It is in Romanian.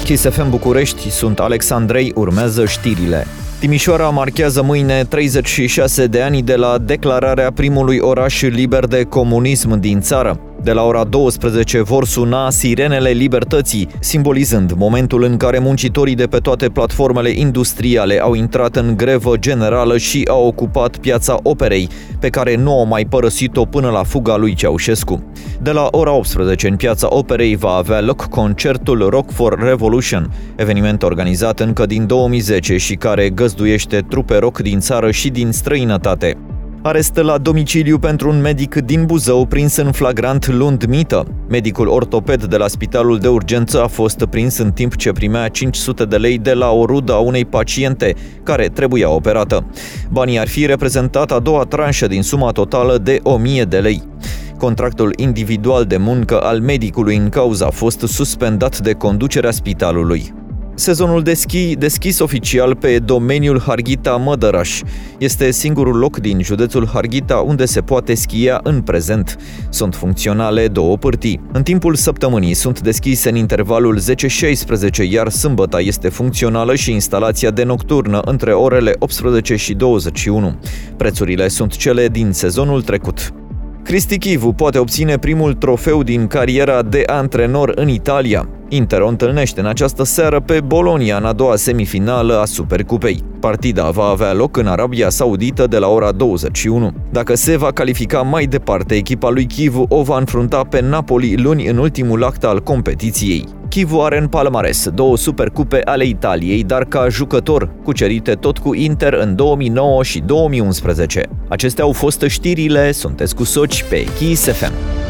Kiss FM București, sunt Alex Andrei, urmează știrile. Timișoara marchează mâine 36 de ani de la declararea primului oraș liber de comunism din țară. De la ora 12 vor suna sirenele libertății, simbolizând momentul în care muncitorii de pe toate platformele industriale au intrat în grevă generală și au ocupat piața Operei, pe care nu au mai părăsit-o până la fuga lui Ceaușescu. De la ora 18 în piața Operei va avea loc concertul Rock for Revolution, eveniment organizat încă din 2010 și care găzduiește trupe rock din țară și din străinătate. Arest la domiciliu pentru un medic din Buzău prins în flagrant luând mită. Medicul ortoped de la spitalul de urgență a fost prins în timp ce primea 500 de lei de la o rudă a unei paciente, care trebuia operată. Banii ar fi reprezentat a doua tranșă din suma totală de 1000 de lei. Contractul individual de muncă al medicului în cauză a fost suspendat de conducerea spitalului. Sezonul de schi deschis oficial pe domeniul Harghita-Mădăraș. Este singurul loc din județul Harghita unde se poate schia în prezent. Sunt funcționale două pârtii. În timpul săptămânii sunt deschise în intervalul 10-16, iar sâmbăta este funcțională și instalația de nocturnă între orele 18 și 21. Prețurile sunt cele din sezonul trecut. Cristi Chivu poate obține primul trofeu din cariera de antrenor în Italia. Inter o întâlnește în această seară pe Bologna în a doua semifinală a Supercupei. Partida va avea loc în Arabia Saudită de la ora 21. Dacă se va califica mai departe, echipa lui Chivu o va înfrunta pe Napoli luni în ultimul act al competiției. Chivu are în palmares 2 Supercupe ale Italiei, dar ca jucător, cucerite tot cu Inter în 2009 și 2011. Acestea au fost știrile, sunteți cu Soci pe Kiss FM.